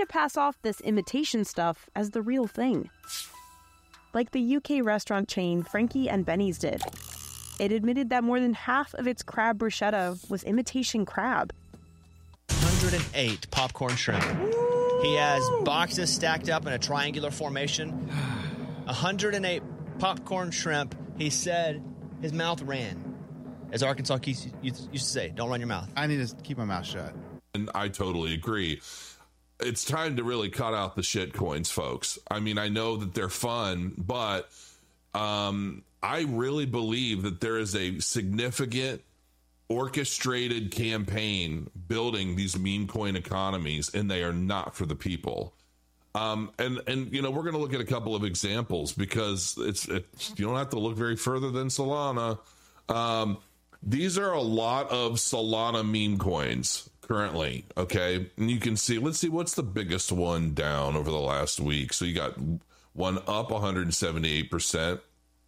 to pass off this imitation stuff as the real thing. Like the UK restaurant chain Frankie and Benny's did. It admitted that more than half of its crab bruschetta was imitation crab. 108 popcorn shrimp. He has boxes stacked up in a triangular formation. 108 popcorn shrimp. He said his mouth ran. As Arkansas used to say, don't run your mouth. I need to keep my mouth shut. And I totally agree. It's time to really cut out the shit coins, folks. I mean, I know that they're fun, but I really believe that there is a significant orchestrated campaign building these meme coin economies, and they are not for the people. And you know, we're going to look at a couple of examples because you don't have to look very further than Solana. These are a lot of Solana meme coins currently, okay? And you can see, let's see, what's the biggest one down over the last week? So you got one up 178%.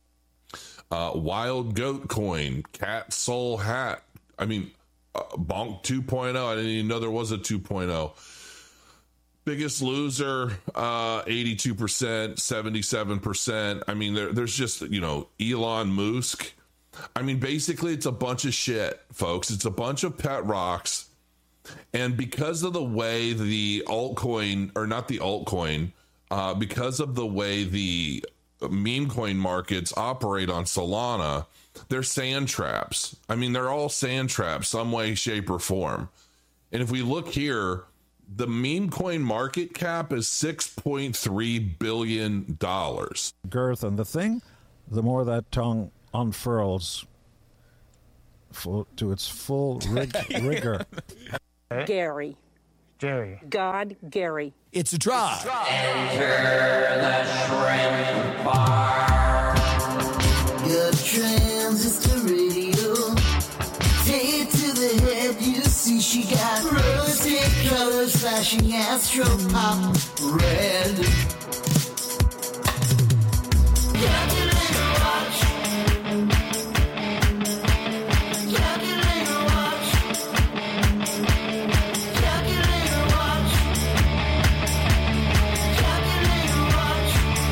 Wild Goat Coin, Cat Soul Hat. I mean, Bonk 2.0. I didn't even know there was a 2.0. Biggest Loser, 82%, 77%. I mean, there's just, you know, Elon Musk. I mean, basically, it's a bunch of shit, folks. It's a bunch of pet rocks. And because of the way the altcoin, or not the altcoin, because of the way the meme coin markets operate on Solana, they're sand traps. I mean, they're all sand traps, some way, shape, or form. And if we look here, the meme coin market cap is $6.3 billion. Girth and the thing, the more that tongue unfurls to its full rigor. Gary. Jerry. God, Gary. It's a draw. Enter the shrimp bar. Your transistor radio. Take it to the head, you see she got rosy colors flashing astro pop red. Calculator watch. Calculator watch. Calculator watch. Calculator watch.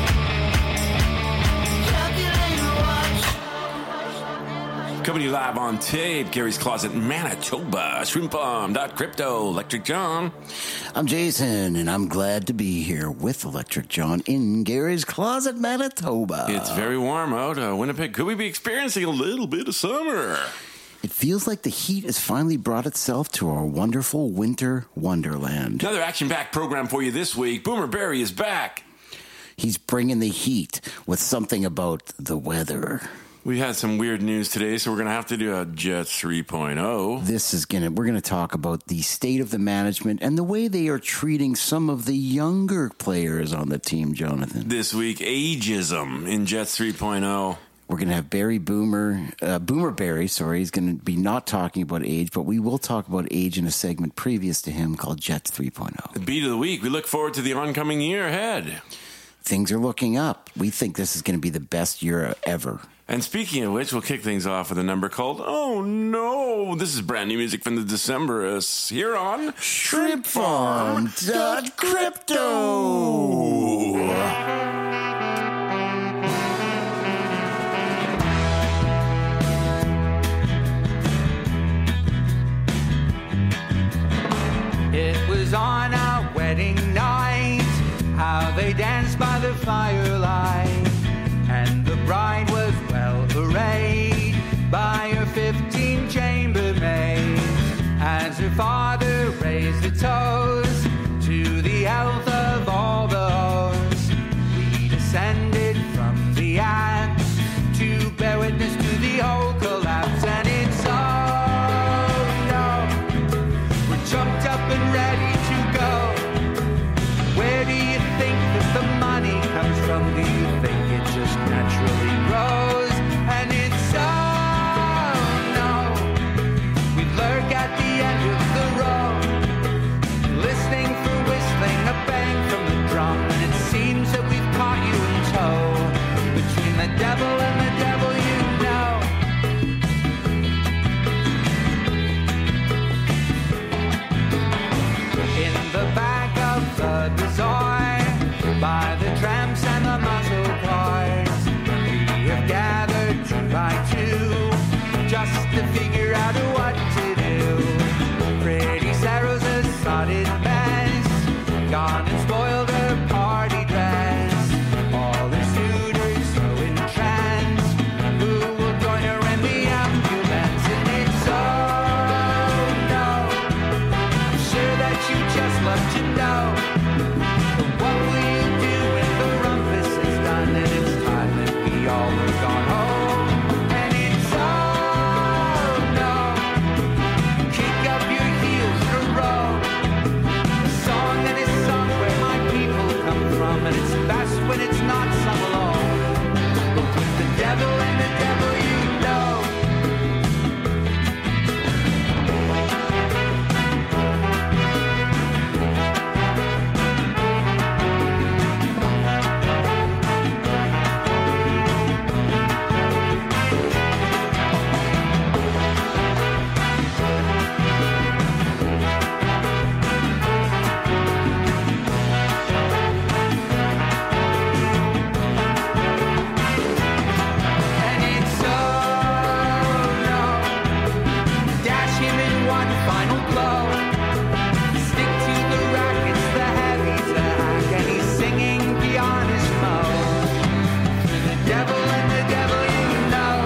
Calculator watch. Coming to you live on tape, Gary's Closet, Manitoba, shrimpbomb.crypto, Electric John. I'm Jason, and I'm glad to be here with Electric John in Gary's Closet, Manitoba. It's very warm out. Winnipeg, could we be experiencing a little bit of summer? It feels like the heat has finally brought itself to our wonderful winter wonderland. Another action-packed program for you this week. Boomer Barry is back. He's bringing the heat with something about the weather. We had some weird news today, so we're going to have to do a Jets 3.0. We're going to talk about the state of the management and the way they are treating some of the younger players on the team, Jonathan. This week, ageism in Jets 3.0. We're going to have Boomer Barry, he's going to be not talking about age, but we will talk about age in a segment previous to him called Jets 3.0. The beat of the week. We look forward to the oncoming year ahead. Things are looking up. We think this is going to be the best year ever. And speaking of which, we'll kick things off with a number called Oh No. This is brand new music from the Decemberists here on ShrimpFarm.crypto. It was on our wedding night, how they danced by the firelight, and the bride was well arrayed by her 15 chambermaids, as her father raised a toast to the health of all the hosts. We descended from the axe to bear witness to the whole collapse, and it's jumped up and ready to go. Where do you think that the money comes from? Do you think it just naturally grows? And it's so no. We lurk at the end of the road, listening for whistling, a bang from the drum, and it seems that we've caught you in tow. Between the devil and the devil, you know. want to know, what will you do when the rumpus is done and it's time that we all have gone home? And it's oh no, kick up your heels to row. A song that is sung where my people come from, and it's best when it's not sung alone. But with the devil and the devil you know. And it's oh no, dash him in one final blow. Stick to the rackets, the heavy's a hack, and he's singing beyond his mode. To the devil and the devil you know.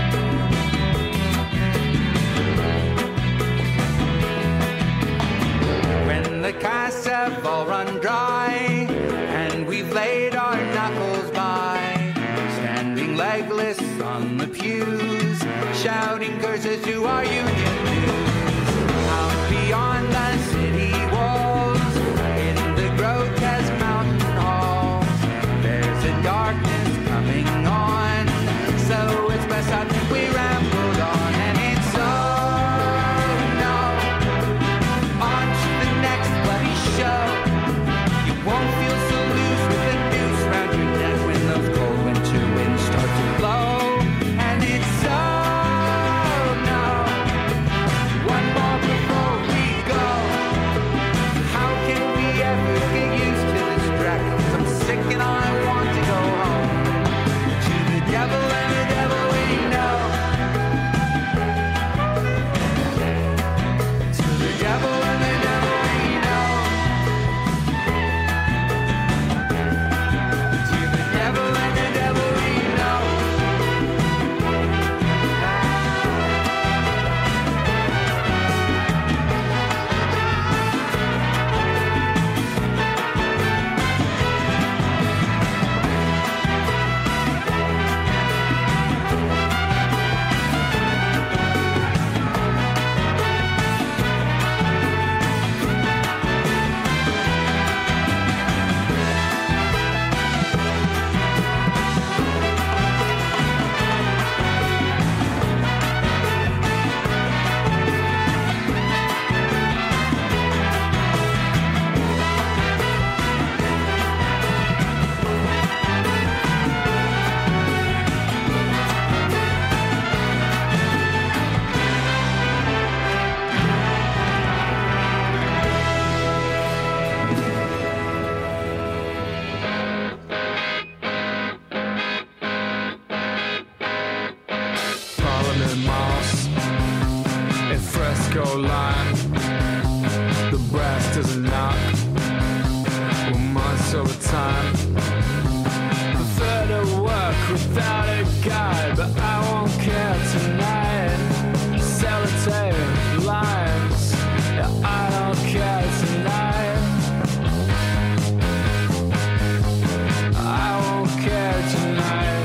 When the casts have all run dry and we've laid our knuckles by, standing legless on the pews, shouting curses to our union dues. Out beyond the city walls, in the grotesque mountain halls, there's a darkness coming on, so it's best I think we rambled on. And it's oh no, on to the next bloody show. You won't feel so loose with a noose round your neck when those cold winter winds start to blow. And it's oh no, one more before we go. How can we ever get used to this track? 'Cause I'm sick and I want to go home. To the devil and the devil we know. To the devil and the devil we know. To the devil and the devil we know. Parliament Moss in fresco line. The brass doesn't knock. We're months over time. Prefer to work without a guide, but I won't care tonight. Sellotape lines, yeah, I don't care tonight. I won't care tonight.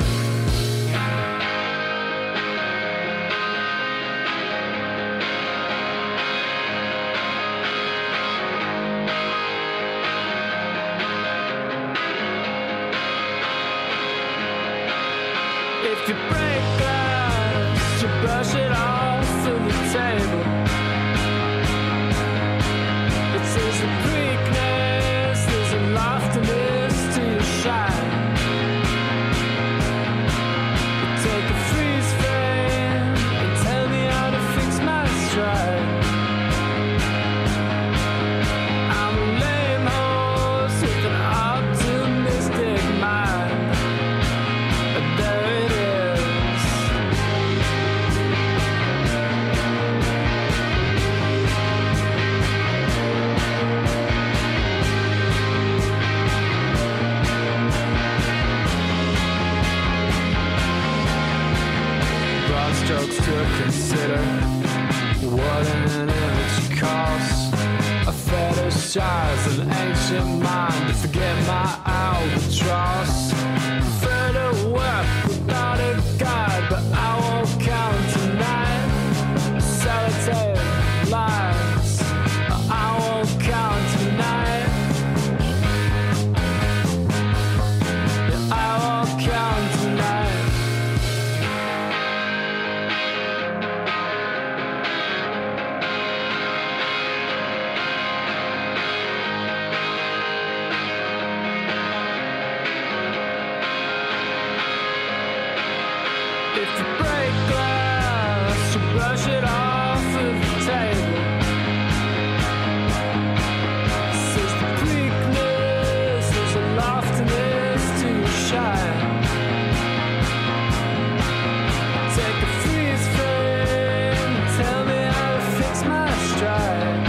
If you break glass, you brush it off to the table. It says a Greekness, there's a loftiness to your shine. You take a freeze frame and tell me how to fix my stride. I'm a lame horse with an optimistic mind. There it is. Broad strokes to consider what an image costs. A fetish stars, an ancient mind to forget my albatross. Prefer to work without a guide, but I won't count tonight. Solitary lies, I won't count tonight. Yeah, I won't count tonight. If you break glass, you brush it off of the table. Says the bleakness, there's a loftiness to your shine. Take a freeze frame, tell me how to fix my stride.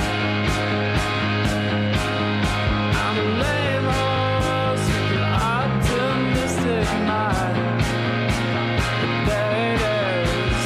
I'm a lame horse with an optimistic mind. There it is.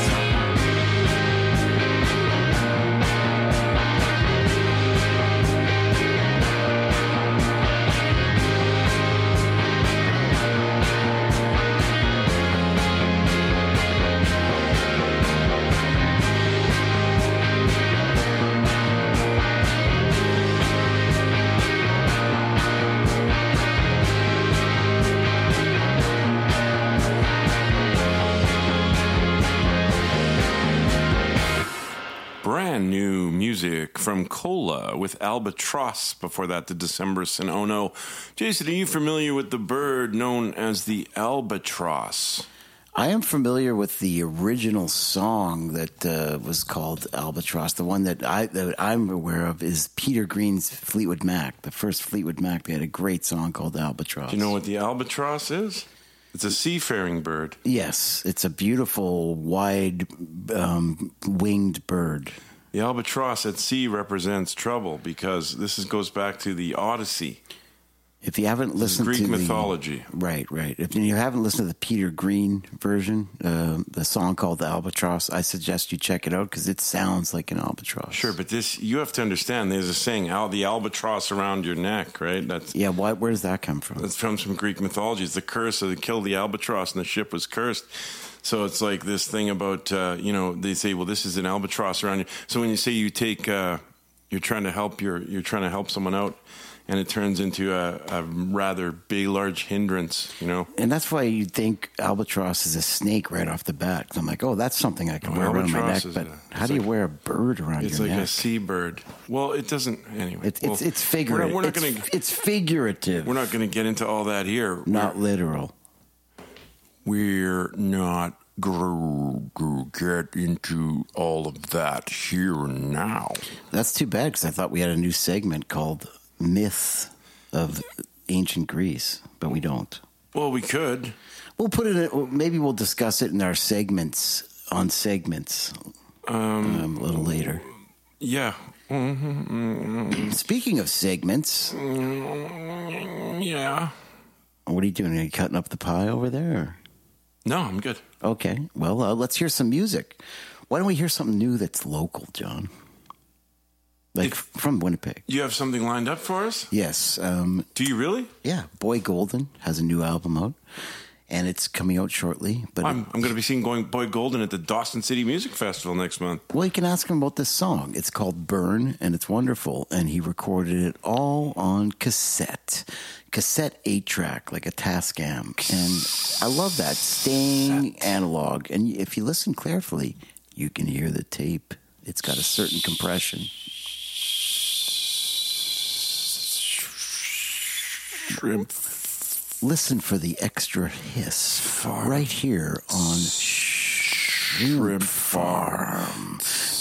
Brand new music from Cola with Albatross. Before that, the Decemberists and Oh No. Jason, are you familiar with the bird known as the albatross? I am familiar with the original song that was called Albatross. The one that I'm aware of is Peter Green's Fleetwood Mac. The first Fleetwood Mac, they had a great song called Albatross. Do you know what the albatross is? It's a seafaring bird. Yes, it's a beautiful, wide winged bird. The albatross at sea represents trouble because this goes back to the Odyssey. If you haven't listened Greek to mythology. Right. If you haven't listened to the Peter Green version, the song called The Albatross, I suggest you check it out because it sounds like an albatross. Sure, but this, you have to understand, there's a saying, the albatross around your neck, right? Yeah, where does that come from? That comes from Greek mythology. It's the curse of killed the albatross and the ship was cursed. So it's like this thing about, they say, well, this is an albatross around you. So when you say you take, you're trying to help someone out, and it turns into a rather big, large hindrance, And that's why you think albatross is a snake right off the bat. I'm like, oh, that's something I can wear around my neck. But how do you wear a bird around your neck? It's like a seabird. Well, it doesn't, anyway. It's figurative. It's figurative. We're not going to get into all that here. Not literal. We're not going to get into all of that here now. That's too bad because I thought we had a new segment called Myth of Ancient Greece, but we don't. Well, we could. We'll put it in, maybe we'll discuss it in our segments a little later. Yeah. Speaking of segments. Yeah. What are you doing? Are you cutting up the pie over there? Or? No, I'm good. Okay. Well, let's hear some music. Why don't we hear something new that's local, John? From Winnipeg. You have something lined up for us? Yes. Do you really? Yeah. Boy Golden has a new album out, and it's coming out shortly. But I'm going to be seeing Boy Golden at the Dawson City Music Festival next month. Well, you can ask him about this song. It's called Burn, and it's wonderful. And he recorded it all on cassette 8-track, like a Tascam. And I love that, staying analog. And if you listen carefully, you can hear the tape. It's got a certain compression. Shrimp. Listen for the extra hiss right here on Shrimp Farm.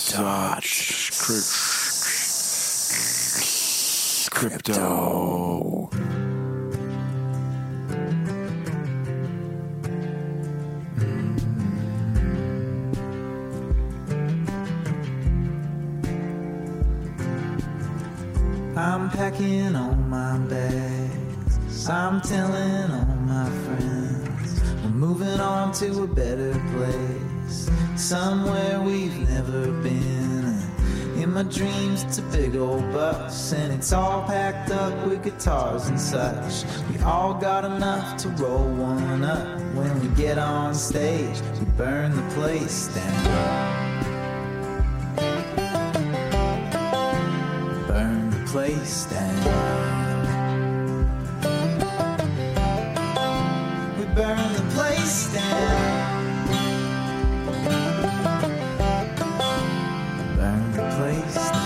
Crypto. I'm packing all my bags, I'm telling all my friends, we're moving on to a better place, somewhere we've never been. In my dreams, it's a big old bus, and it's all packed up with guitars and such. We all got enough to roll one up. When we get on stage, we burn the place down. Burn the place down. We burn the place down. Burn the place down.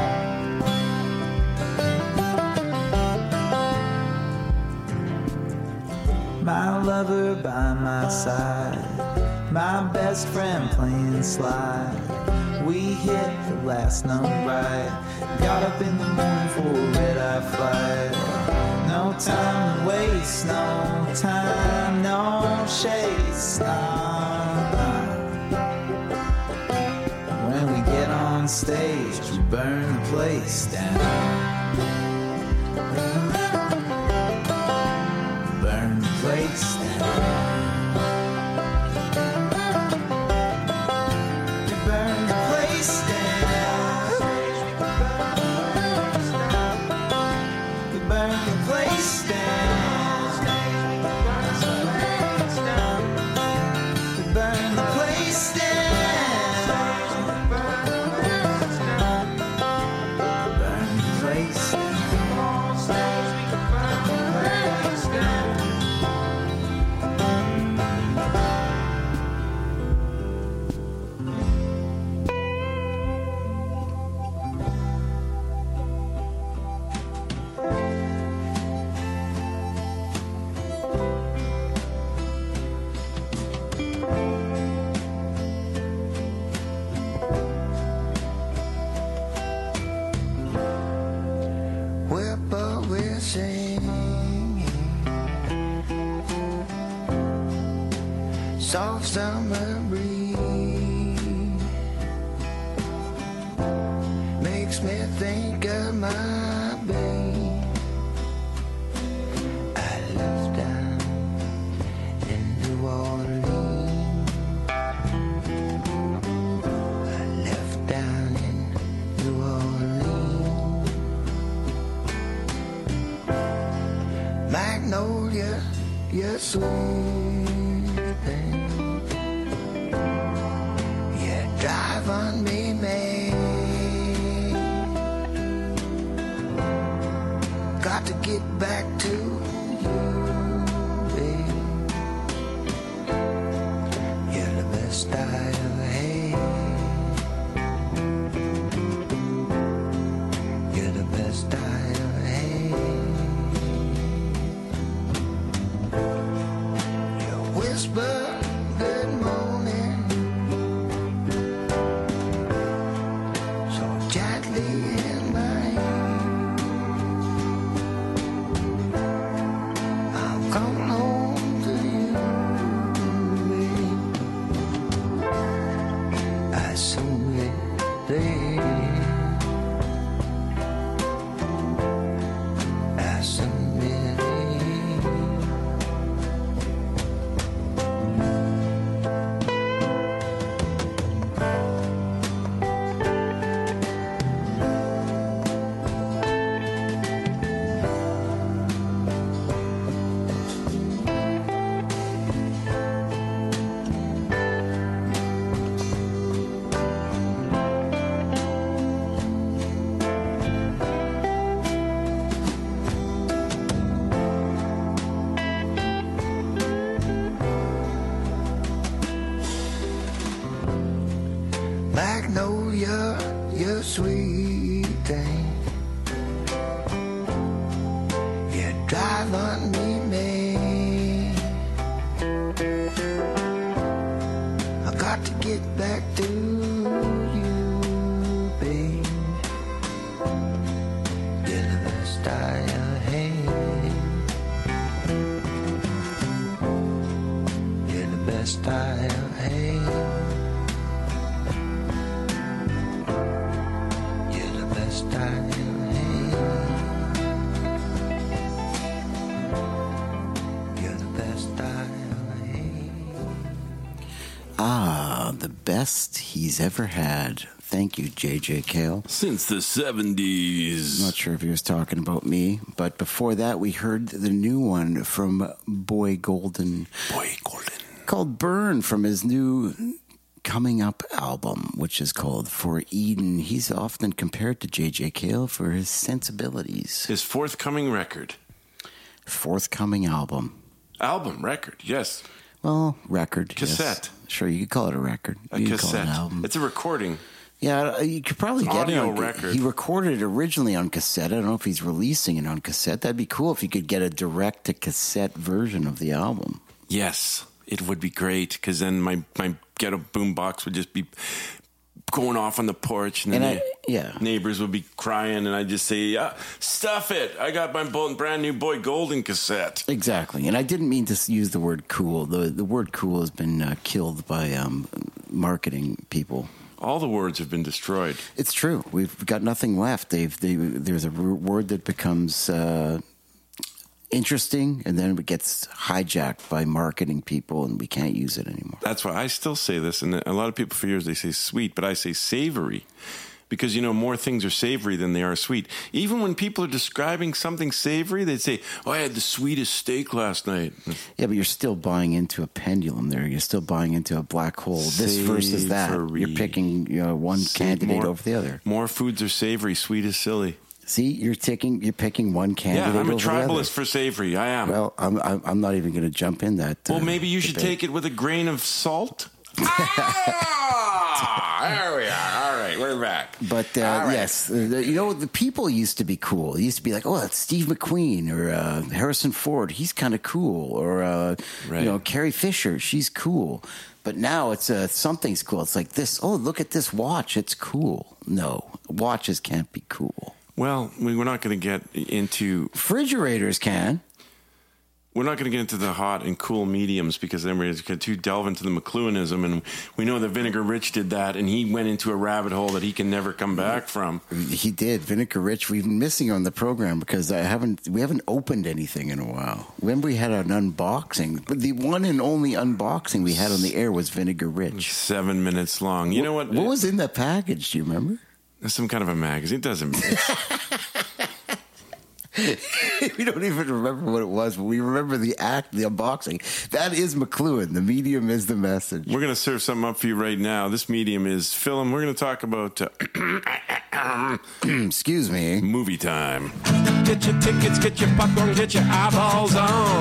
My lover by my side, my best friend playing slide. We hit the last number right. Got up in the morning for a red-eye flight. No time to waste, no time, no chase. When we get on stage, we burn the place down. Burn the place down. We burn the place down. We burn the place down. We burn the place down. Burn the place down. We're singing soft summer breeze makes me think of my babe I left down in New Orleans. I left down in New Orleans. Magnolia, you're sweet thing. You drive on me, man. Got to get back to you, babe. You're the best I ever had. You're the best I ever had. Whisper good morning so gently in my ear. I'm coming home to you, babe. I soon be there. I soon be there. Magnolia, you're sweet thing. You drive on me, man. I got to get back to you, babe. You're the best I ever had. You're the best I ever had. best he's ever had. Thank you, J.J. Cale. Since the 70s. Not sure if he was talking about me, but before that, we heard the new one from Boy Golden. Called Burn, from his new coming up album, which is called For Eden. He's often compared to J.J. Cale for his sensibilities. His forthcoming record. Forthcoming album. Record, yes. Well, record. Cassette. Yes. Sure, you could call it a record. You could call it an album. It's a recording. Yeah, you could probably get it audio on record. He recorded it originally on cassette. I don't know if he's releasing it on cassette. That'd be cool if you could get a direct-to-cassette version of the album. Yes, it would be great, because then my ghetto boombox would just be going off on the porch, and then neighbors would be crying, and I'd just say, stuff it. I got my brand new Boy Golden cassette. Exactly. And I didn't mean to use the word cool. The word cool has been killed by marketing people. All the words have been destroyed. It's true. We've got nothing left. There's a word that becomes interesting, and then it gets hijacked by marketing people, and we can't use it anymore. That's why I still say this, and a lot of people for years, they say sweet, but I say savory. Because, more things are savory than they are sweet. Even when people are describing something savory, they'd say, I had the sweetest steak last night. Yeah, but you're still buying into a pendulum there. You're still buying into a black hole. This versus that. You're picking one candidate over the other. More foods are savory. Sweet is silly. See, you're picking one candidate. Yeah, I'm a over the other. tribalist for savory. I am. Well, I'm not even going to jump in that. Well, maybe you should take it with a grain of salt. There we are. All right, we're back. But yes, the people used to be cool. It used to be like, that's Steve McQueen or Harrison Ford. He's kind of cool. Or Carrie Fisher. She's cool. But now it's something's cool. It's like this. Oh, look at this watch. It's cool. No, watches can't be cool. Well, we're not going to get into... Refrigerators can. We're not going to get into the hot and cool mediums, because then we're going to delve into the McLuhanism, and we know that Vinegar Rich did that, and he went into a rabbit hole that he can never come back from. He did. Vinegar Rich, we've been missing on the program because we haven't opened anything in a while. Remember we had an unboxing, but the one and only unboxing we had on the air was Vinegar Rich. 7 minutes long. You know what? What was in that package? Do you remember? Some kind of a magazine. It doesn't matter. We don't even remember what it was, but we remember the unboxing. That is McLuhan. The medium is the message. We're going to serve something up for you right now. This medium is film. We're going to talk about... excuse me. Movie time. Get your tickets, get your popcorn, get your eyeballs on.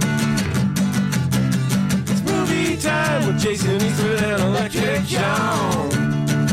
It's movie time with Jason Eastwood and Electric John.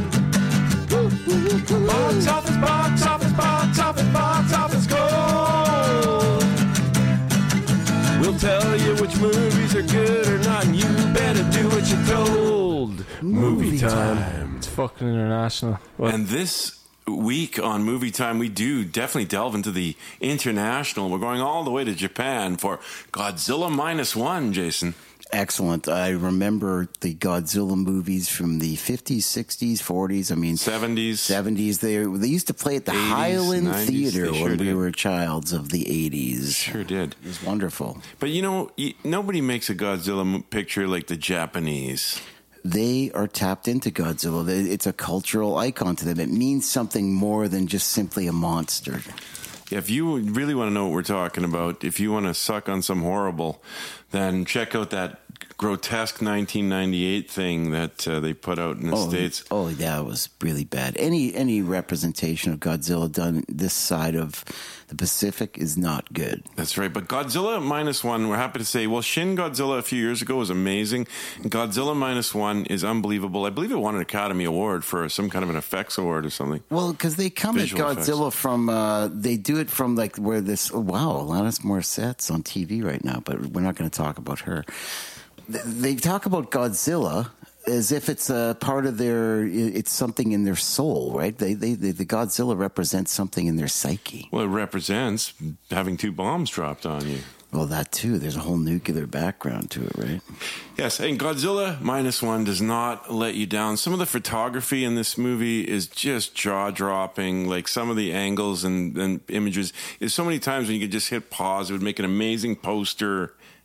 Box office, box office, box office, box office gold. We'll tell you which movies are good or not, and you better do what you're told. Movie time. It's fucking international. What? And this week on Movie Time, we do definitely delve into the international. We're going all the way to Japan for Godzilla -1, Jason. Excellent. I remember the Godzilla movies from the 50s, 60s, 40s. I mean, 70s. They used to play at the 80s, Highland 90s, Theater when we were childs of the 80s. Sure did. It was wonderful. But nobody makes a Godzilla picture like the Japanese. They are tapped into Godzilla. It's a cultural icon to them. It means something more than just simply a monster. Yeah, if you really want to know what we're talking about, if you want to suck on some horrible, then check out that grotesque 1998 thing that they put out in the States. Oh, yeah, it was really bad. Any representation of Godzilla done this side of the Pacific is not good. That's right. But Godzilla -1, we're happy to say, Shin Godzilla a few years ago was amazing. Godzilla -1 is unbelievable. I believe it won an Academy Award for some kind of an effects award or something. Well, because they come at Godzilla from, they do it from like where this, Alanis Morissette's on TV right now, but we're not going to talk about her. They talk about Godzilla as if it's a part of it's something in their soul, right? The Godzilla represents something in their psyche. Well, it represents having 2 bombs dropped on you. Well, that too. There's a whole nuclear background to it, right? Yes, and Godzilla -1 does not let you down. Some of the photography in this movie is just jaw-dropping. Like some of the angles and images. There's so many times when you could just hit pause. It would make an amazing poster.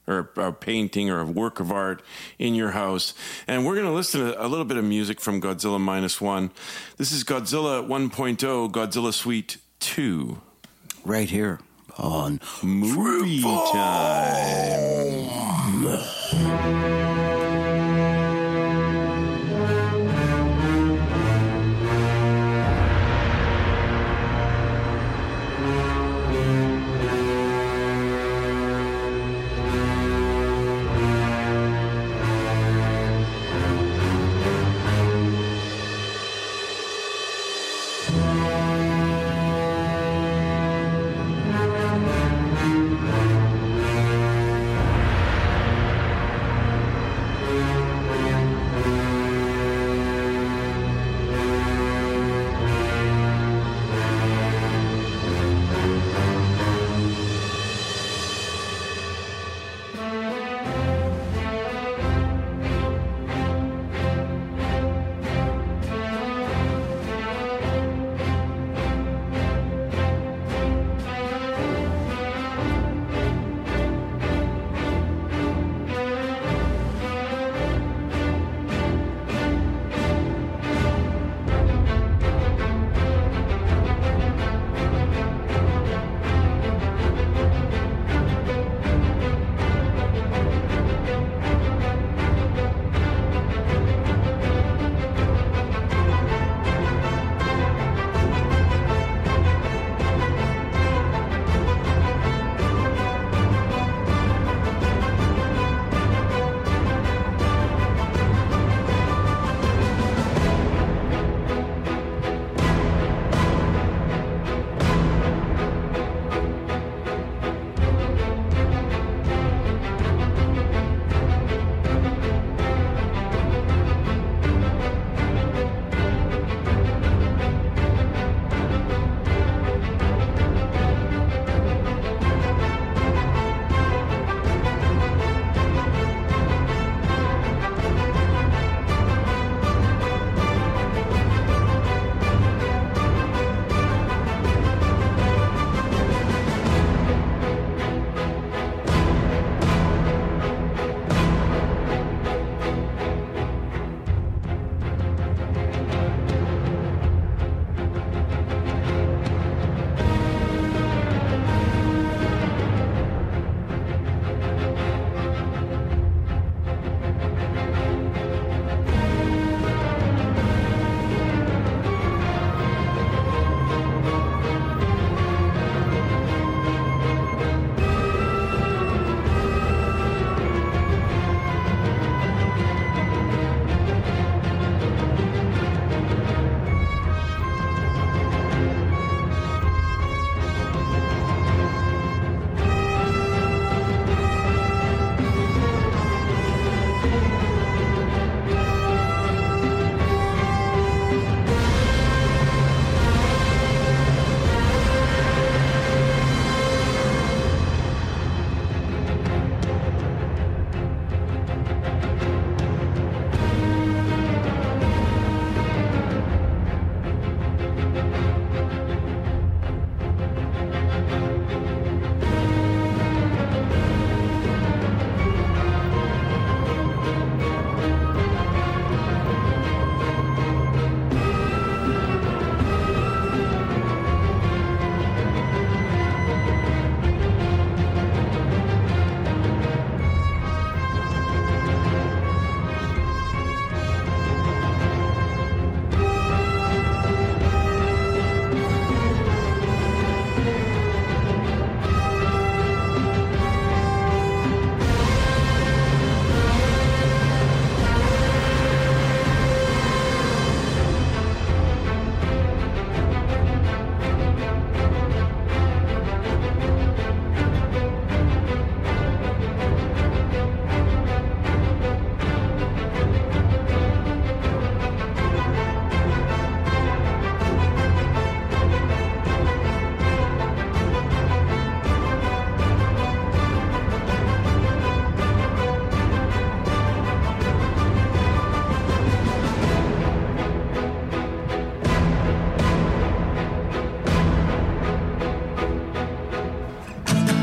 or a painting or a work of art in your house. And we're going to listen to a little bit of music from Godzilla Minus One. This is Godzilla 1.0, Godzilla Suite 2. Right here on Movie Time.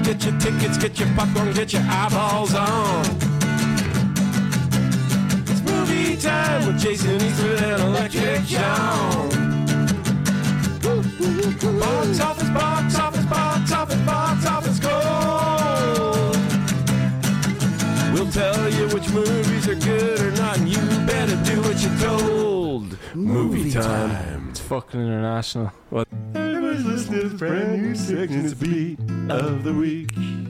Get your tickets, get your popcorn, get your eyeballs on. It's movie time with Jason Eastwood and Electric John. Box office, box office, box office, box office gold. We'll tell you which movies are good or not, and you better do what you're told. Movie time. It's fucking international. What? Everybody's listening to this brand new section. It's Beat of the Week.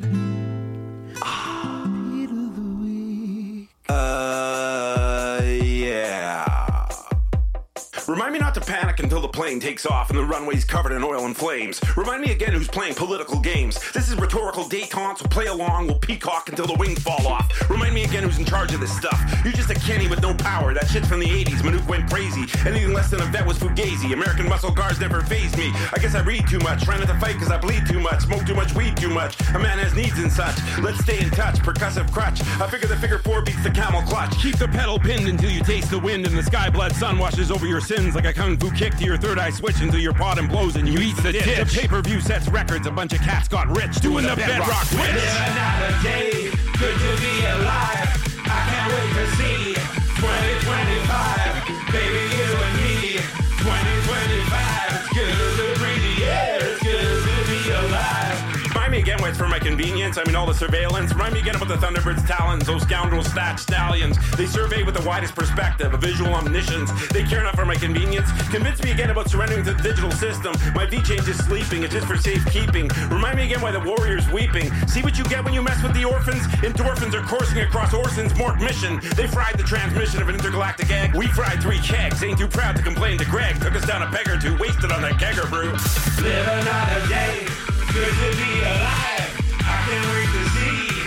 Yeah. Remind me not to panic until the plane takes off and the runway's covered in oil and flames. Remind me again who's playing political games. This is rhetorical detente, so play along, we'll peacock until the wings fall off. Remind me again who's in charge of this stuff. You're just a Kenny with no power. That shit's from the 80s. Manute went crazy. Anything less than a vet was fugazi. American muscle cars never fazed me. I guess I read too much. Try not to fight because I bleed too much. Smoke too much, weed too much. A man has needs and such. Let's stay in touch. Percussive crutch. I figure the figure 4 beats the camel clutch. Keep the pedal pinned until you taste the wind and the sky blood sun washes over your sins like a kung fu kick to your third eye switch until your pot implodes and you eat the ditch. The pay-per-view sets records. A bunch of cats got rich doing the bedrock switch. Another day, good to be alive. I can't wait to see 2025. Baby, you and me. 2025. It's good to breathe the air. It's good to be alive. Remind me again why it's for my convenience. I mean all the surveillance. Remind me again about the Thunderbirds' talons. Those scoundrels, thatched stallions. They survey with the widest perspective, a visual omniscience. They care enough for my convenience. Convince me again about surrendering to the digital system. My V-change is sleeping. It's just for safekeeping. Remind me again why the warrior's weeping. See what you get when you mess with the orphans? Endorphins are coursing across Orson's Mork mission. They fried the transmission of an intergalactic egg. We fried 3 kegs. Ain't too proud to complain to Greg. Took us down a peg or two. Wasted on that kegger brew. Live another day. Good to be alive. I can't wait to see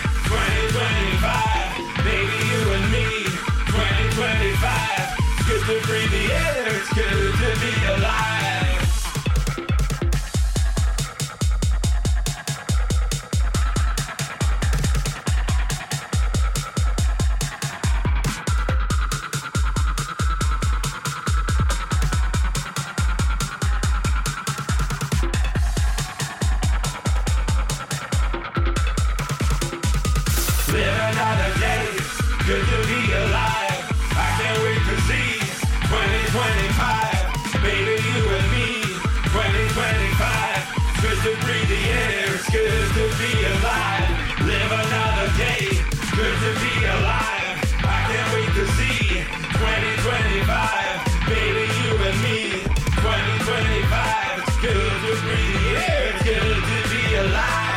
2025. Baby, you and me. 2025. It's good to breathe the air. It's good to be alive. Good to be alive. I can't wait to see 2025. Baby, you and me. 2025. Good to breathe the air. It's good to be alive. Live another day. Good to be alive. I can't wait to see 2025. Baby, you and me. 2025. It's good to breathe the air. It's good to be alive.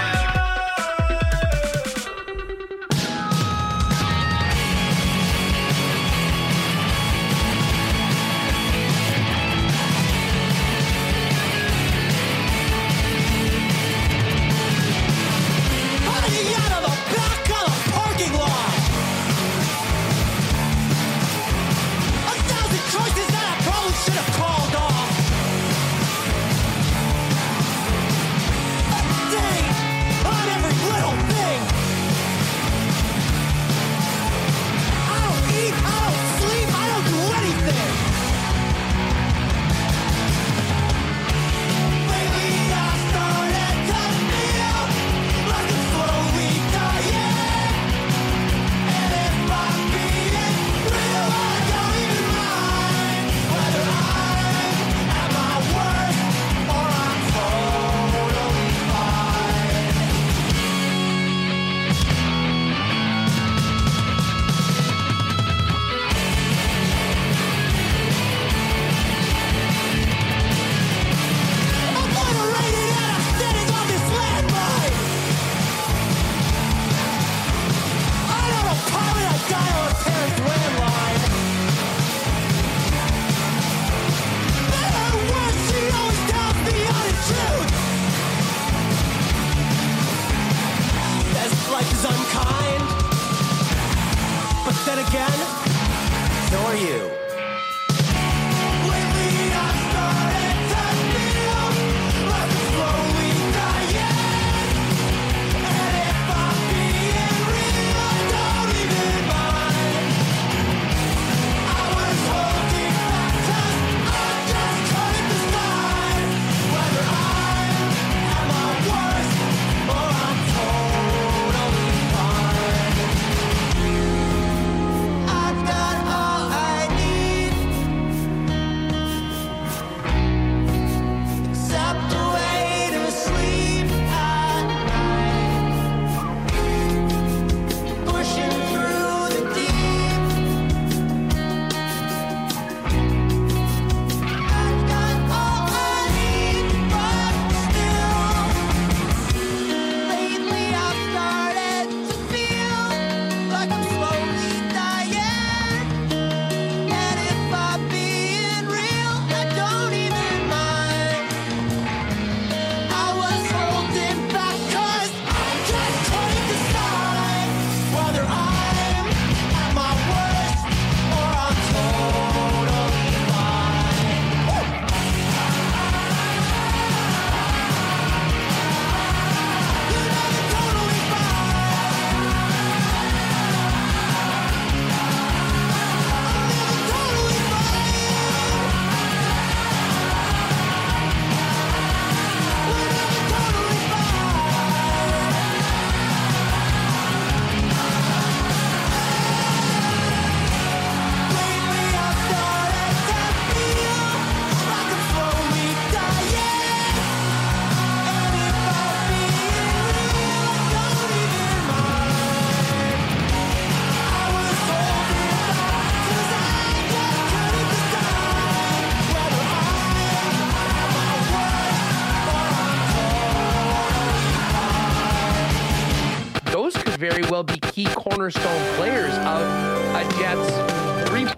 very well be key cornerstone players of a Jets 3.0.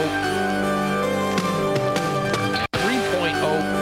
3.0.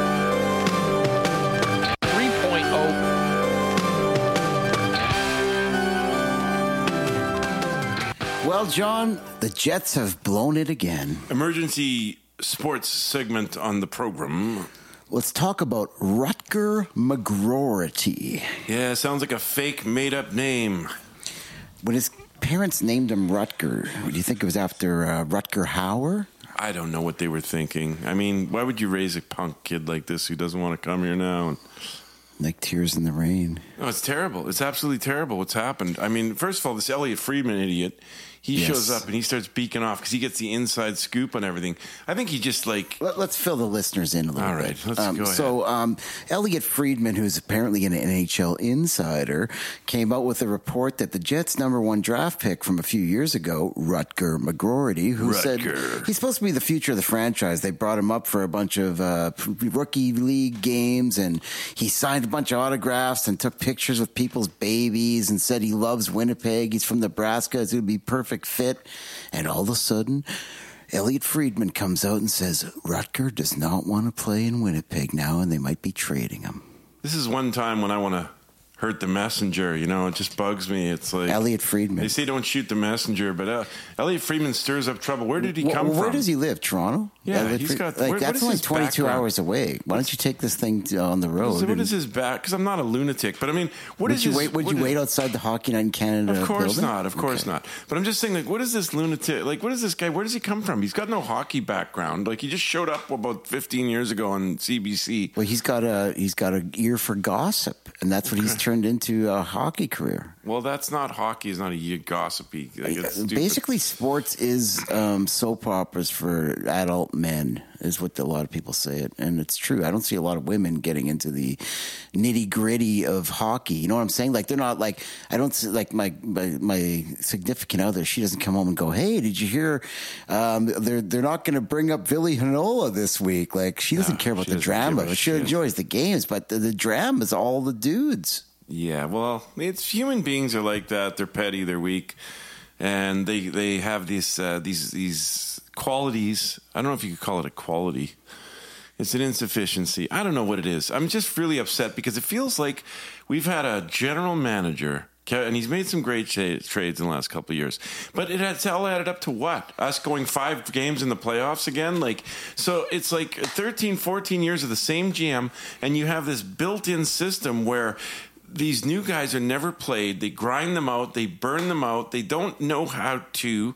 Well, John, the Jets have blown it again. Emergency sports segment on the program. Let's talk about Rutger McGroarty. Yeah, sounds like a fake made-up name. When his parents named him Rutger, do you think it was after Rutger Hauer? I don't know what they were thinking. I mean, why would you raise a punk kid like this who doesn't want to come here now? Like Tears in the Rain. No, it's terrible. It's absolutely terrible what's happened. I mean, first of all, this Elliot Friedman idiot, he shows up and he starts beaking off because he gets the inside scoop on everything. I think he just like... Let's fill the listeners in a little bit. All right, let's go ahead. So, Elliot Friedman, who's apparently an NHL insider, came out with a report that the Jets' #1 draft pick from a few years ago, Rutger McGroarty, who said he's supposed to be the future of the franchise. They brought him up for a bunch of rookie league games, and he signed a bunch of autographs and took pictures with people's babies and said he loves Winnipeg. He's from Nebraska. It would be perfect fit. And all of a sudden, Elliot Friedman comes out and says Rutger does not want to play in Winnipeg now, and they might be trading him. This is one time when I want to hurt the messenger, you know, it just bugs me. It's like Elliot Friedman. They say don't shoot the messenger, but Elliot Friedman stirs up trouble. Where did he come from? Where does he live? Toronto? Yeah, Elliot he's got like what that's is only his 22 background? hours away. Why don't you take this thing on the road? What is his back? Because I'm not a lunatic, but I mean, what is his? Would you wait outside the Hockey Night in Canada? Of course building? not. Of course not. But I'm just saying, like, what is this lunatic? Like, what is this guy? Where does he come from? He's got no hockey background. Like, he just showed up about 15 years ago on CBC. Well, he's got an ear for gossip, and that's what he's turned into a hockey career. Well, that's not hockey. It's not a gossipy. Like, it's stupid. Basically, sports is soap operas for adult men, is what a lot of people say it, and it's true. I don't see a lot of women getting into the nitty gritty of hockey. You know what I'm saying? Like they're not like I don't see, like my significant other. She doesn't come home and go, "Hey, did you hear? They're not going to bring up Billy Hanola this week." Like she doesn't care about the drama. She enjoys the games, but the drama is all the dudes. Yeah, well, it's human beings are like that. They're petty, they're weak, and they have these qualities. I don't know if you could call it a quality. It's an insufficiency. I don't know what it is. I'm just really upset because it feels like we've had a general manager, and he's made some great trades in the last couple of years. But it's all added up to what? Us going 5 games in the playoffs again? Like, so it's like 13, 14 years of the same GM, and you have this built-in system where these new guys are never played. They grind them out. They burn them out. They don't know how to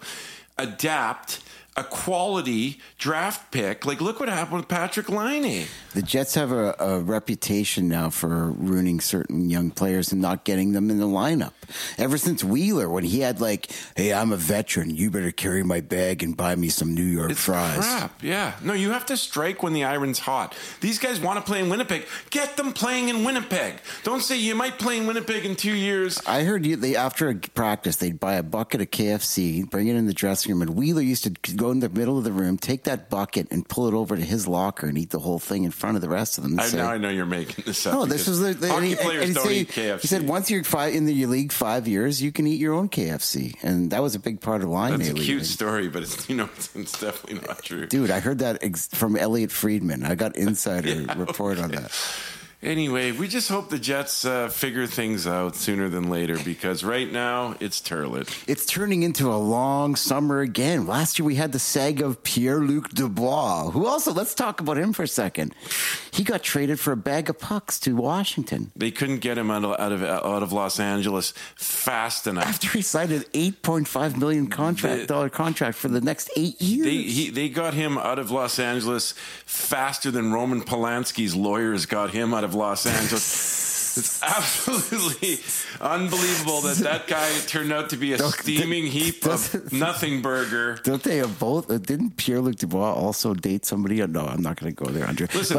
adapt a quality draft pick. Like, look what happened with Patrick Laine. The Jets have a reputation now for ruining certain young players and not getting them in the lineup. Ever since Wheeler, when he had like, "Hey, I'm a veteran. You better carry my bag and buy me some New York fries." Crap, yeah. No, you have to strike when the iron's hot. These guys want to play in Winnipeg. Get them playing in Winnipeg. Don't say you might play in Winnipeg in 2 years. I heard after a practice, they'd buy a bucket of KFC, bring it in the dressing room, and Wheeler used to go in the middle of the room, take that bucket and pull it over to his locker and eat the whole thing in front of the rest of them. Now I know you're making this up. No, this was hockey players don't eat KFC. He said once you're in the league 5 years, you can eat your own KFC, and that was a big part of Line. That's a cute story, but it's definitely not true. Dude, I heard that from Elliot Friedman. I got insider report on that. Anyway, we just hope the Jets figure things out sooner than later, because right now it's turlet. It's turning into a long summer again. Last year we had the saga of Pierre-Luc Dubois, who also, let's talk about him for a second. He got traded for a bag of pucks to Washington. They couldn't get him out of Los Angeles fast enough. After he signed an $8.5 million contract for the next 8 years. They got him out of Los Angeles faster than Roman Polanski's lawyers got him out of Los Angeles. It's absolutely unbelievable that guy turned out to be a steaming heap of nothing burger. Don't they have both? Didn't Pierre-Luc Dubois also date somebody? No, I'm not going to go there, Andre. Listen,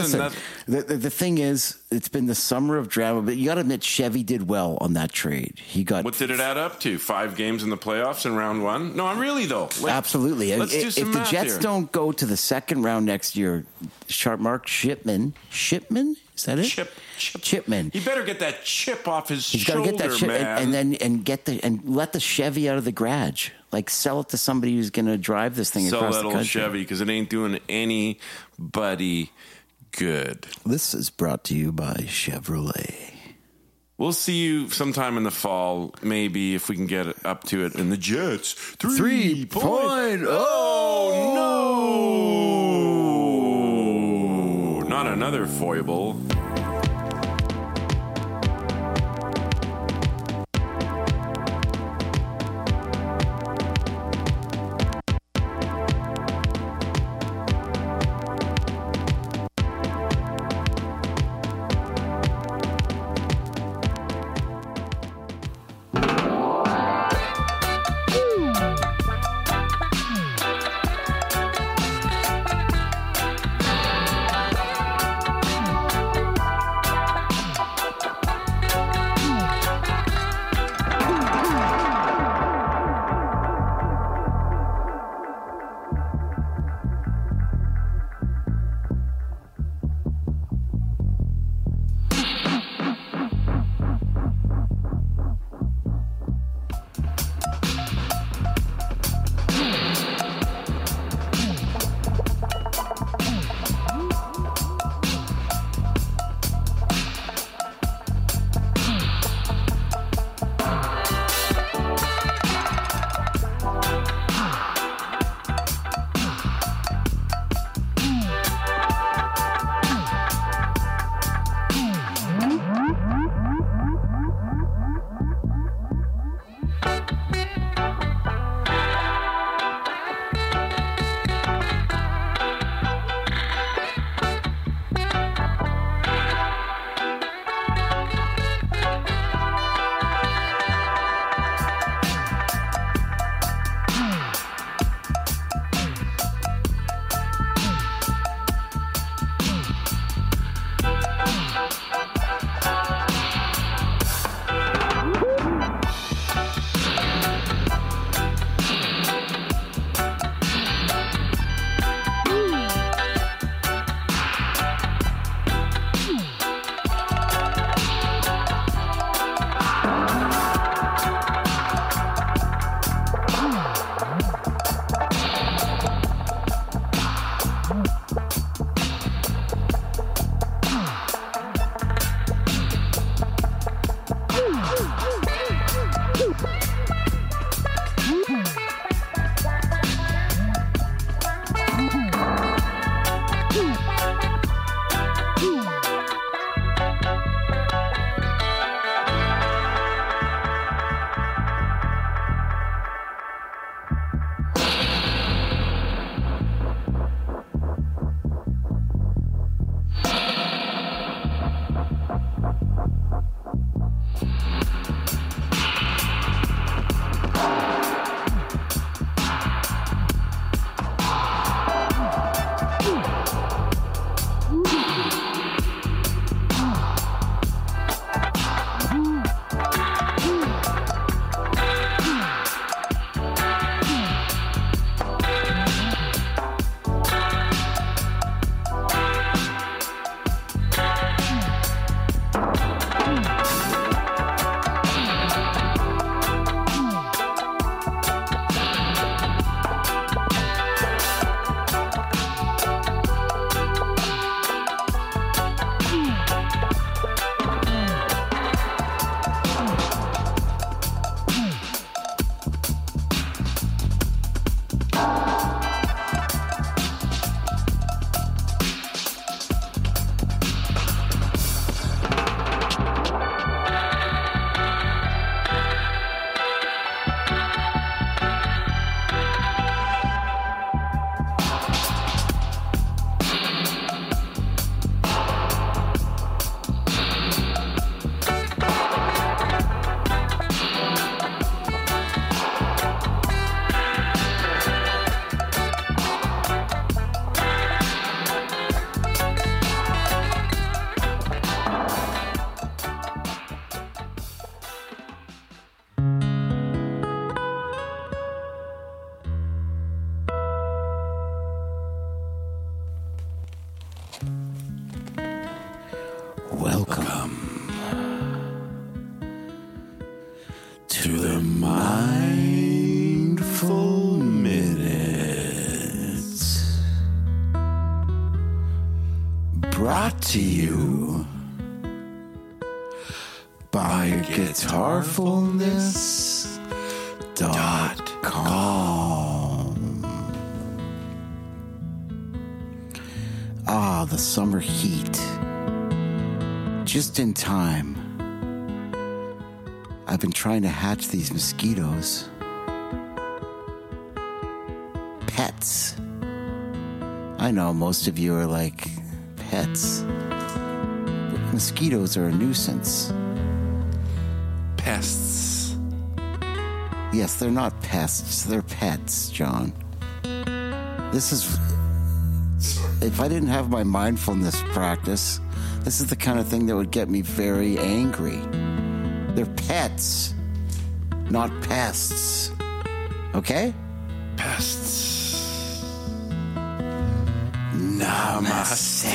the thing is, it's been the summer of drama, but you got to admit Chevy did well on that trade. What did it add up to? 5 games in the playoffs in round 1? No, I'm really though. Absolutely. Let's do some if the math Jets here. don't go to the second round next year, Mark Shipman Is that it? Chipman. He better get that chip off his He's got to shoulder, get that chip man. and let the Chevy out of the garage. Like sell it to somebody who's going to drive this thing Sell across that the old country. Chevy because it ain't doing anybody good. This is brought to you by Chevrolet. We'll see you sometime in the fall, maybe if we can get up to it in the Jets. 3.0. Oh, no. Not another foible. to the Mindful Minutes. Brought to you by Guitarfulness.com. Ah, the summer heat. Just in time. I've been trying to hatch these mosquitoes. Pets. I know most of you are like, pets. But mosquitoes are a nuisance. Pests. Yes, they're not pests, they're pets, John. This is... If I didn't have my mindfulness practice, this is the kind of thing that would get me very angry. They're pets, not pests. Okay? Pests. Namaste.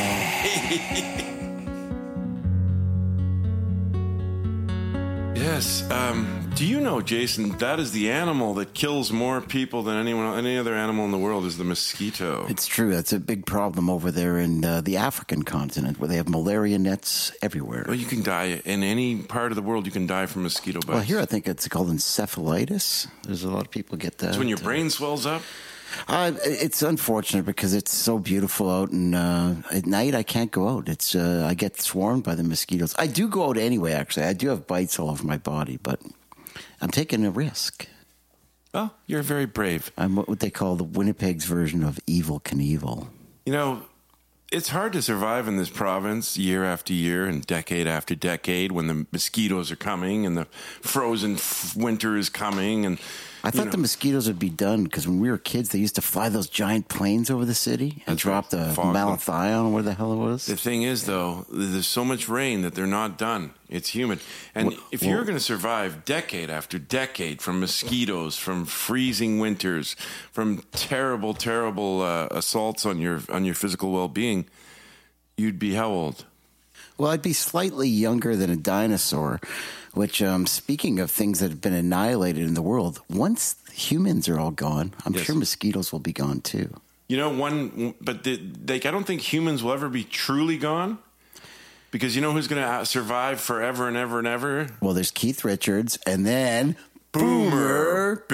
Yes. Do you know, Jason, that is the animal that kills more people than any other animal in the world is the mosquito. It's true. That's a big problem over there in the African continent where they have malaria nets everywhere. Well, you can die in any part of the world. You can die from mosquito bites. Well, here I think it's called encephalitis. There's a lot of people get that. It's when your brain swells up? It's unfortunate because it's so beautiful out, and at night I can't go out. It's I get swarmed by the mosquitoes. I do go out anyway, actually. I do have bites all over my body, but I'm taking a risk. Oh, you're very brave. I'm what they call the Winnipeg's version of Evel Knievel. You know, it's hard to survive in this province year after year and decade after decade when the mosquitoes are coming and the frozen winter is coming. And I thought the mosquitoes would be done because when we were kids, they used to fly those giant planes over the city and drop the malathion, or where the hell it was. The thing is, though, there's so much rain that they're not done. It's humid. And if you're going to survive decade after decade from mosquitoes, from freezing winters, from terrible, terrible assaults on your physical well-being, you'd be how old? Well, I'd be slightly younger than a dinosaur, which, speaking of things that have been annihilated in the world, once humans are all gone, I'm sure mosquitoes will be gone too. You know, I don't think humans will ever be truly gone. Because you know who's going to survive forever and ever and ever? Well, there's Keith Richards, and then Boomer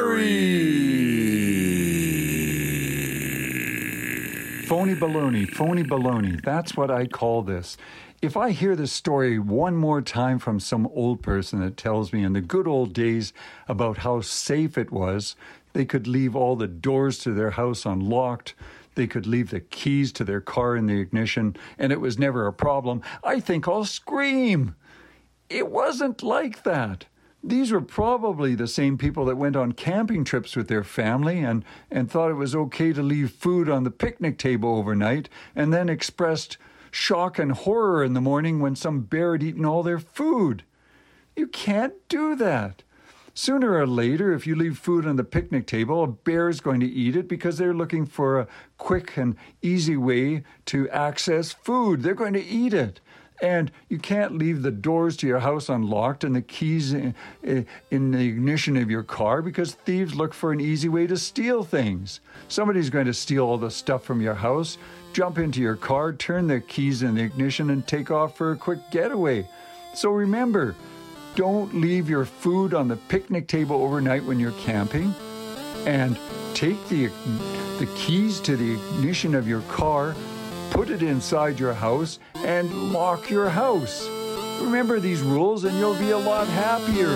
Barry. Phony baloney. That's what I call this. If I hear this story one more time from some old person that tells me in the good old days about how safe it was, they could leave all the doors to their house unlocked, they could leave the keys to their car in the ignition, and it was never a problem, I think I'll scream. It wasn't like that. These were probably the same people that went on camping trips with their family and thought it was okay to leave food on the picnic table overnight and then expressed shock and horror in the morning when some bear had eaten all their food. You can't do that. Sooner or later, if you leave food on the picnic table, a bear is going to eat it because they're looking for a quick and easy way to access food. They're going to eat it. And you can't leave the doors to your house unlocked and the keys in the ignition of your car because thieves look for an easy way to steal things. Somebody's going to steal all the stuff from your house, jump into your car, turn their keys in the ignition, and take off for a quick getaway. So remember, don't leave your food on the picnic table overnight when you're camping, and take the keys to the ignition of your car, put it inside your house, and lock your house. Remember these rules and you'll be a lot happier.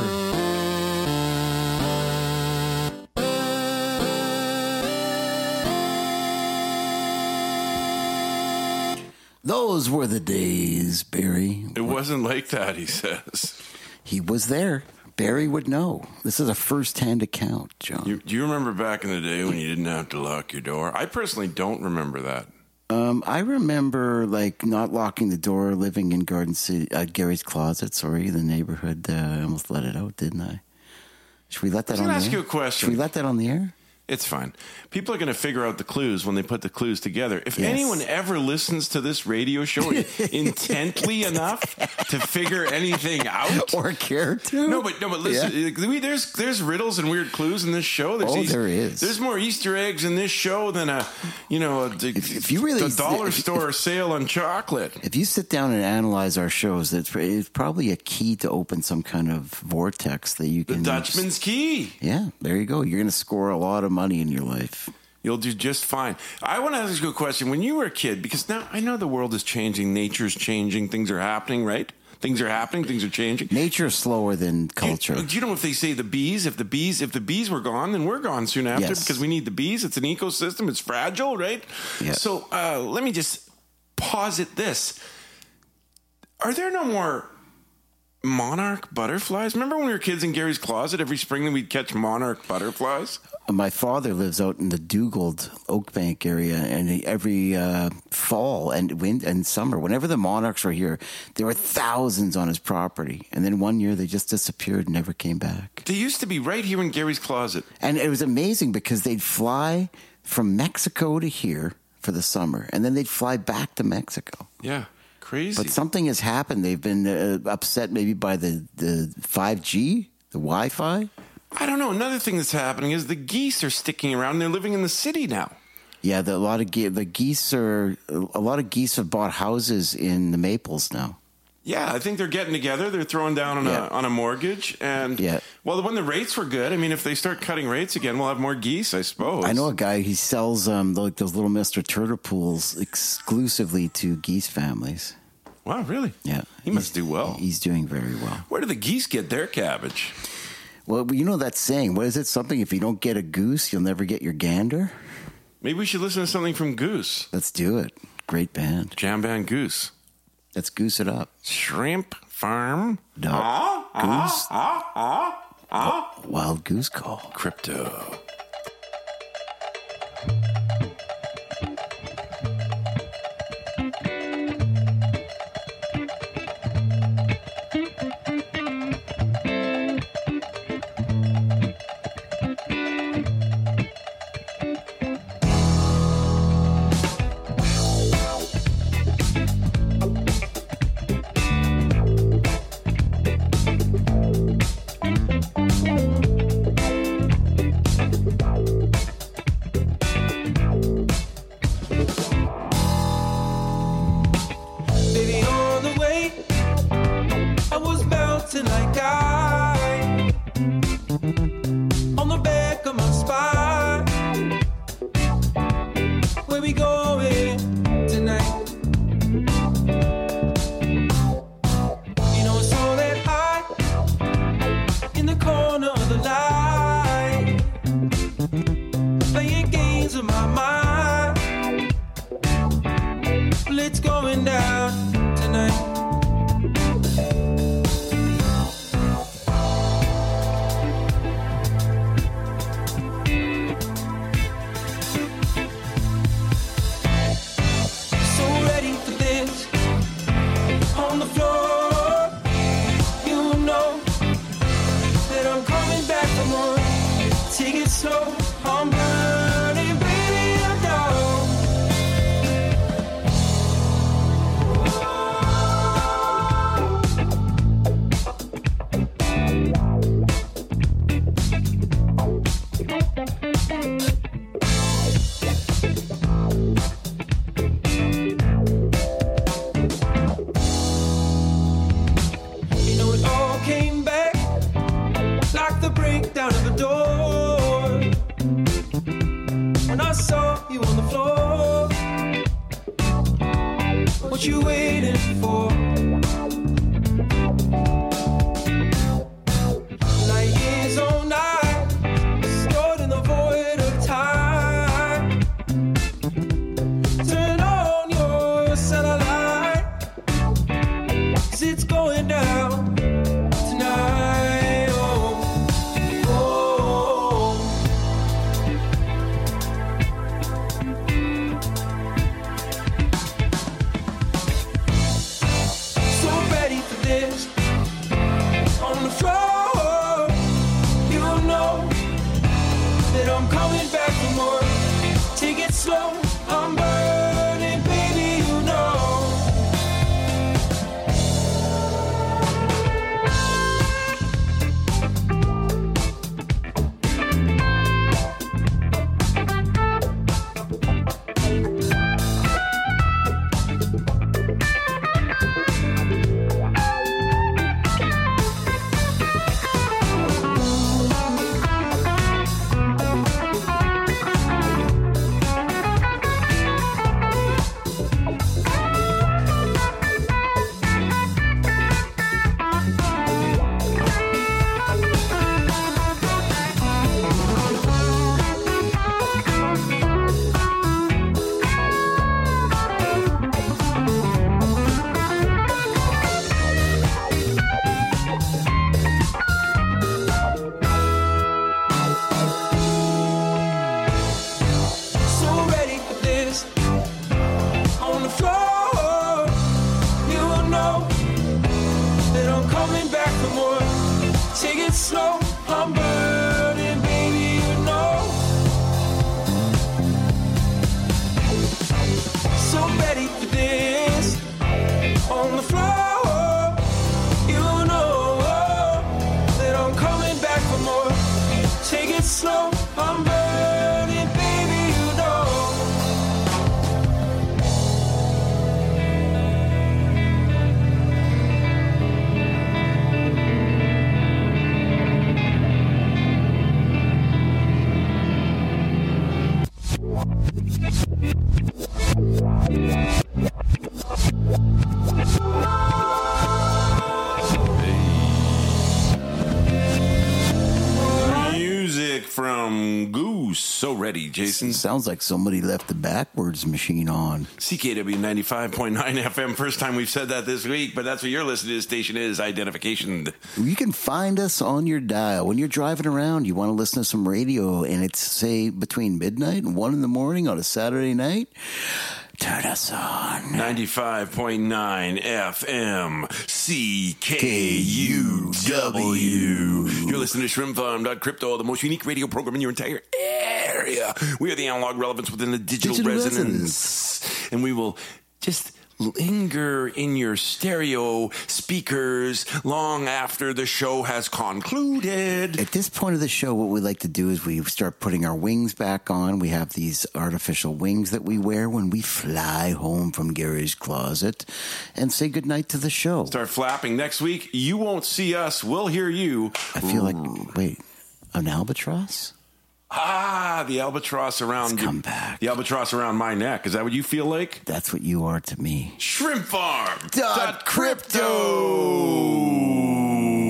Those were the days, Barry. It wasn't like that, he says. He was there. Barry would know. This is a first-hand account, John. Do you remember back in the day when you didn't have to lock your door? I personally don't remember that. I remember, not locking the door, living in Garden City, Gary's Closet, the neighborhood. I almost let it out, didn't I? Should we let that on the air? I was going to ask you a question. Should we let that on the air? It's fine. People are going to figure out the clues when they put the clues together. If anyone ever listens to this radio show intently enough to figure anything out, or care to, no, but listen, there's riddles and weird clues in this show. There is. There's more Easter eggs in this show than if you really the dollar store sale on chocolate. If you sit down and analyze our shows, it's probably a key to open some kind of vortex that you can. The Dutchman's key. Yeah, there you go. You're going to score a lot of money in your life. You'll do just fine. I want to ask you a question. When you were a kid, because now I know the world is changing, nature's changing, things are happening, right? Things are happening, things are changing. Nature is slower than culture. Do you know if they say the bees? If the bees were gone, then we're gone soon after because we need the bees. It's an ecosystem. It's fragile, right? Yeah. So let me just posit this: are there no more monarch butterflies? Remember when we were kids in Gary's closet? Every spring we'd catch monarch butterflies. My father lives out in the Dugald Oakbank area, and every fall and summer, whenever the monarchs were here, there were thousands on his property. And then one year they just disappeared and never came back. They used to be right here in Gary's closet. And it was amazing because they'd fly from Mexico to here for the summer, and then they'd fly back to Mexico. Yeah. Crazy. But something has happened. They've been upset maybe by the 5G, the Wi-Fi. I don't know. Another thing that's happening is the geese are sticking around. They're living in the city now. Yeah, a lot of geese have bought houses in the Maples now. Yeah, I think they're getting together. They're throwing down on a mortgage. And, well, when the rates were good, I mean, if they start cutting rates again, we'll have more geese, I suppose. I know a guy, he sells like those little Mr. Turtle pools exclusively to geese families. Wow, really? Yeah. He must do well. He's doing very well. Where do the geese get their cabbage? Well, you know that saying, what is it? Something, if you don't get a goose, you'll never get your gander? Maybe we should listen to something from Goose. Let's do it. Great band. Jam band Goose. Let's goose it up. Shrimp farm. No. Goose. Wild goose call. Crypto. I'm coming back. slow, I'm burning, baby, you know. Slow, I'm burning, baby, you know. So ready for this. On the floor, you know that I'm coming back for more. Take it slow, I'm burning, baby, you know. Music from Goose. So ready, Jason. Sounds like somebody left the backwards machine on. CKW 95.9 FM. First time we've said that this week, but that's what you're listening to. The station is Identification. You can find us on your dial. When you're driving around, you want to listen to some radio, and it's, say, between midnight and 1 in the morning on a Saturday night. Turn us on. 95.9 FM CKUW. You're listening to ShrimpFarm.Crypto, the most unique radio program in your entire area. We are the analog relevance within the digital resonance. And we will just linger in your stereo speakers long after the show has concluded. At this point of the show, what we like to do is we start putting our wings back on. We have these artificial wings that we wear when we fly home from Gary's closet and say goodnight to the show. Start flapping. Next week, you won't see us. We'll hear you. I feel like, wait, an albatross? The albatross around come back. The albatross around my neck. Is that what you feel like? That's what you are to me. ShrimpFarm.Crypto.